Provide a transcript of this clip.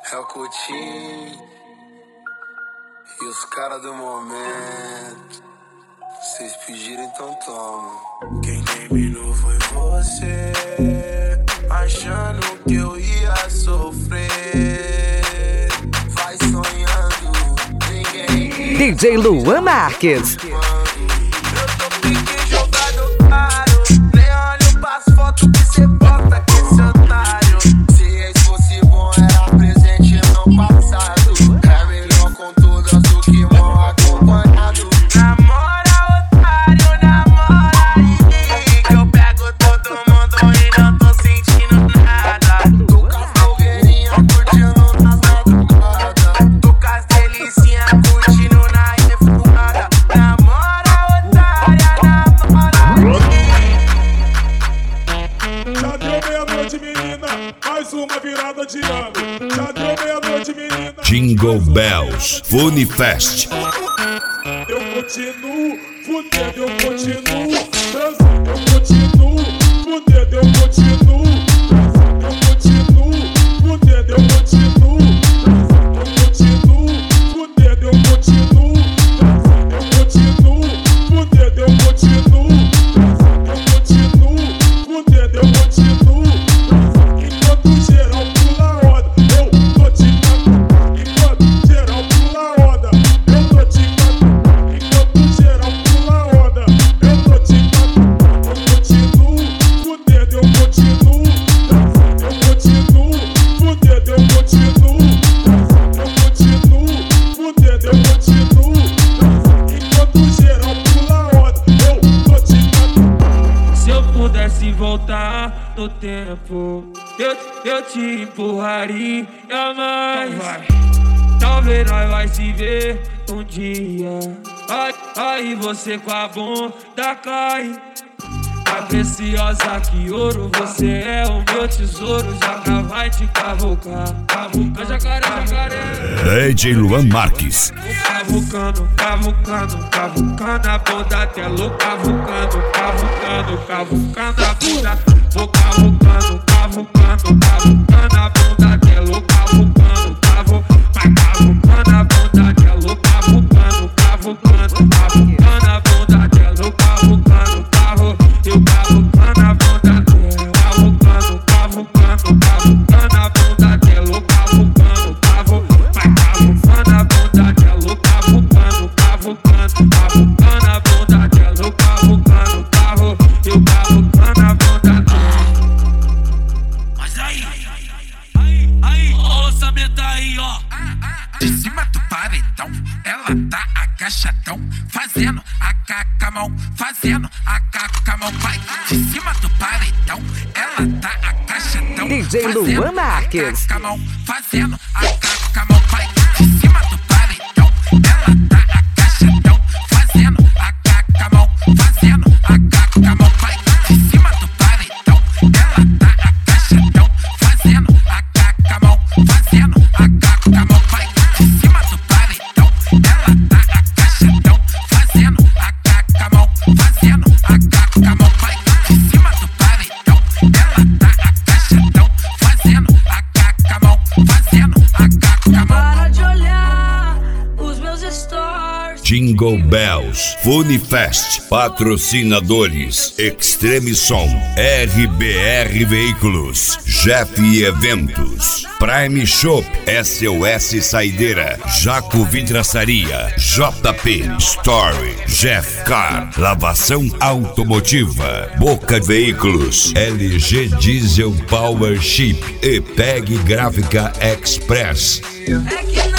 É o Coutinho e os caras do momento. Vocês pediram, então toma. Quem terminou foi você, achando que eu ia sofrer. Vai sonhando, ninguém. DJ Luan Marques. Eu tô pique jogado caro. Nem olho pras fotos que cê bota com esse otário. Se esse fosse bom, era presente no passado. É melhor com todas do que mal acompanhado. Namora, otário, namora aí. Que eu pego todo mundo e não tô sentindo nada. Tô com as blogueirinhas curtindo nas madrugadas. Tô com as delicinhas curtindo na refugada. Namora, otária, namora aí. Já deu meia-noite, menina, mais uma virada de ano. Já deu meia-noite, menina. Jingle Bells Funifest. Eu continuo fudendo, eu continuo transando, eu continuo fudendo, eu continuo transando, eu continuo fudendo, eu continuo transando, eu continuo fudendo, eu continuo transando, eu continuo fudendo, eu continuo transando, eu continuo fudendo, eu continuo transando. Enquanto geral pula a roda, eu tô te cantando. Enquanto geral pula a roda, eu tô te cantando. Enquanto geral pula a roda, eu tô te cantando. Eu continuo fudendo, eu continuo transando. Eu continuo fudendo, eu continuo transando. Eu continuo fudendo, eu continuo transando. Enquanto geral pula a roda, eu tô te cantando. Se eu pudesse voltar no tempo, eu te empurraria mais. Talvez nós vai se ver um dia. Aí você com a bunda cai. A preciosa que ouro, você é o meu tesouro. Jaca vai te cavucar. Cavuca, jacaré, jacaré. DJ Luan Marques. Cavucando, cavucando, cavucando a bunda dela. Cavucando, cavucando, cavucando a bunda. Vou cavucando, cavucando, cavucando a bunda dela. Cavucando, vai cavucando a bunda dela. Cavucando, cavucando, cavucando a bunda dela. Cavucando, eu cavucando a bunda dela. Cavucando, cavucando, cavucando a bunda dela. Cavucando, vai cavucando a bunda dela. Cavucando, cavucando, cavucando a bunda dela. Cavucando, eu cavucando a bunda dela. Mas aí, o orçamento aí, ó. De cima do paredão, ela tá agachadão, fazendo a cacamão, fazendo a cacamão, vai. De cima do paredão, ela tá agachadão, DJ fazendo Luan Marques. a cacamão, fazendo a cacamão, vai. De cima do paredão, ela tá agachadão, fazendo a cacamão, fazendo a cacamão, vai. De cima do paredão, ela tá agachadão, fazendo a cacamão, fazendo a cacamão, vai. De cima do paredão, ela tá agachadão, fazendo a cacamão, fazendo a cacamão, vai. De cima do paredão, ela tá agachadão, fazendo a cacamão, fazendo a cacamão. Para de olhar os meus stories. Jingle Bells Funifest. Patrocinadores: Extreme Som, RBR Veículos, Jeff Eventos, Prime Shop, SOS Saideira, Jaco Vidraçaria, JP Story, Jeff Car, Lavação Automotiva, Boca Veículos, LG Diesel Power Chip e PEG Gráfica Express. É que